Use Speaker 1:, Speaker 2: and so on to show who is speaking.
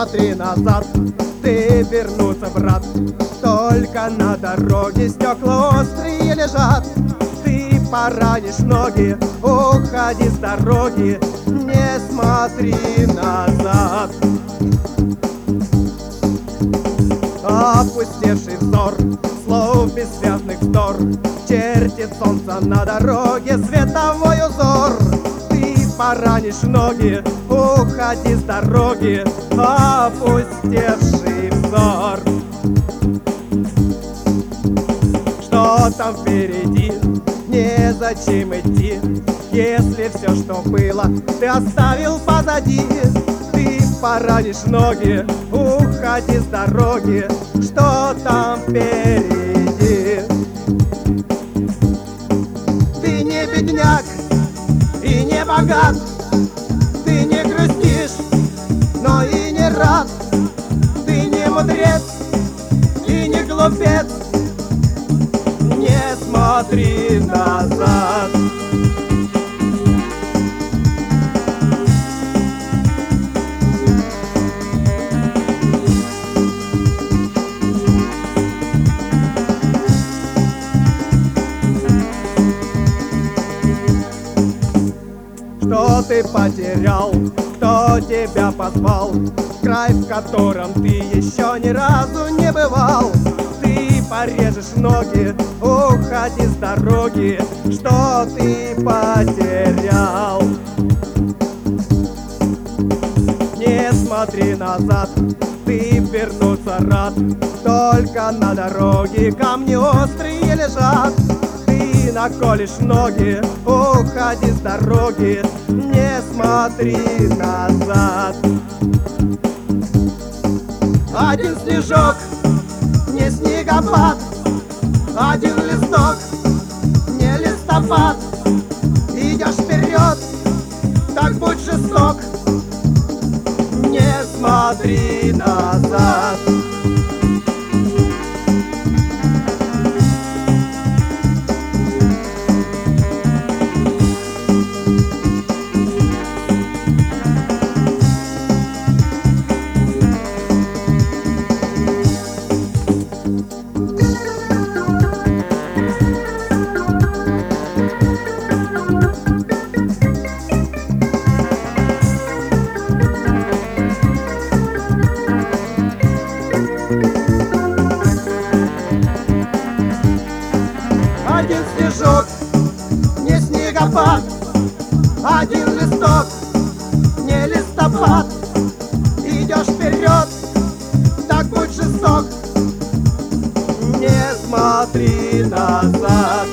Speaker 1: смотри назад, ты вернуться, брат. Только на дороге стекла острые лежат. Ты поранишь ноги, уходи с дороги, не смотри назад. Опустевший взор, слов бессвязных вздор, чертит солнце на дороге световой узор. Ты поранишь ноги, уходи с дороги, опустевший взор. Что там впереди? Незачем идти, если все, что было, ты оставил позади. Ты поранишь ноги, уходи с дороги, что там впереди? Ты не бедняк и не богат, ты не грустишь, но и не рад. Ты не мудрец и не глупец, не смотри назад. Что ты потерял, кто тебя позвал, край, в котором ты еще ни разу не бывал? Ты порежешь ноги, уходи с дороги, что ты потерял? Не смотри назад, ты вернуться рад, только на дороге камни острые лежат. Ты наколешь ноги, уходи с дороги, не смотри назад. Один снежок, не снегопад, один листок, не листопад. Идешь вперед, так будь жесток, не смотри назад. Один снежок, не снегопад, один листок, не листопад. Идешь вперед, так будь жесток, не смотри назад.